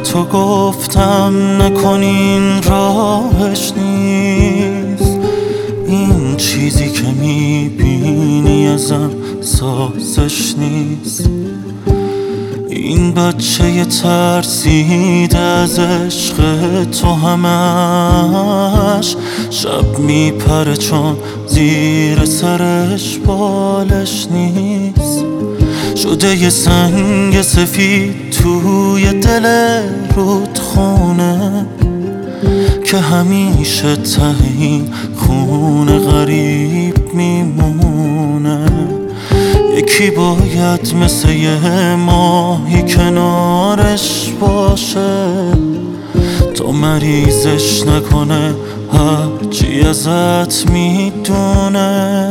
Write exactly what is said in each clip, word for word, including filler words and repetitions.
تو گفتم نکنین راهش نیست. این چیزی که میبینی ازم سازش نیست. این بچه ترسیده از عشق تو همش شب میپره چون زیر سرش بالش نیست. شده یه سنگ سفید توی دل رودخونه که همیشه ته این خون غریب میمونه. یکی باید مثل یه ماهی کنارش باشه تا مریضش نکنه هرچی ازت میدونه.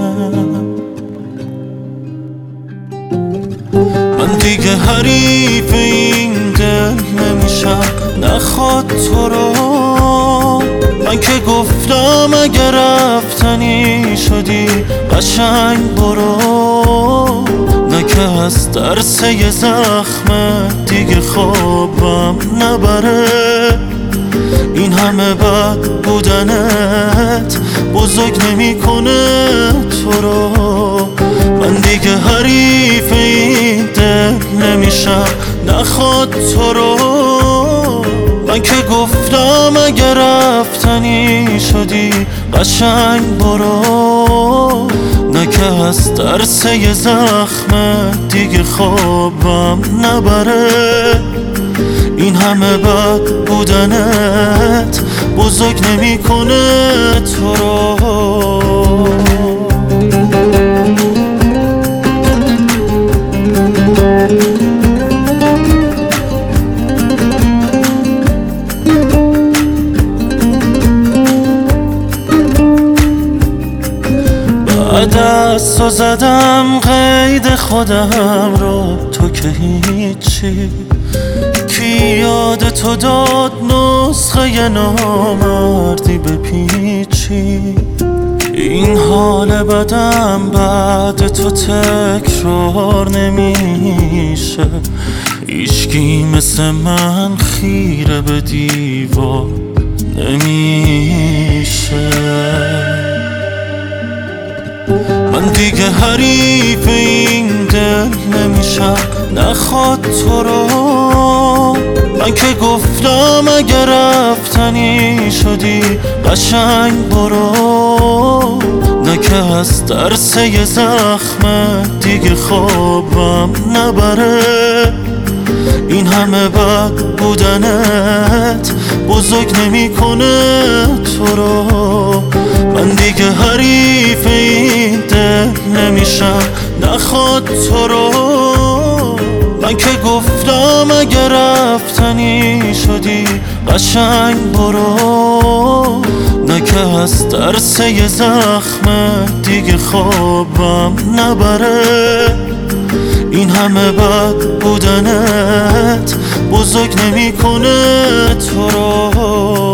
من دیگه حریف این دل نمیشم نخواد تو رو. من که گفتم اگر رفتنی شدی قشنگ برو. نه که از ترس یه زخم دیگه خوابم نبره. این همه بد بودنت بزرگ نمیکنه تو رو. من دیگه حریف این دل نمیشم نخواد تو رو. من که گفتم اگر رفتنی شدی قشنگ برو. نه که از ترس یه زخم دیگه خوابم نبره. این همه بد بودنت بزرگ نمیکنه تو رو. بعد از تو زدم قید خودم رو تو که هیچی. کی یاد تو داد نسخه نامردی به پیچی. این حال بدم بعد تو تکرار نمیشه. هیچکی مثل من خیره به دیوار نمیشه. من دیگه حریف این دل نمیشم نخواد تو رو. من که گفتم اگر رفتنی شدی قشنگ برو. نه که از ترس یه زخم دیگه خوابم نبره. این همه بد بودنت بزرگ نمیکنه تو رو. من دیگه حریف این دل نمیشم نخواد تو رو. من که گفتم اگر رفتنی شدی قشنگ برو. نه که از ترس یه زخم دیگه خوابم نبره. این همه بد بودنت بزرگ نمیکنه تو رو.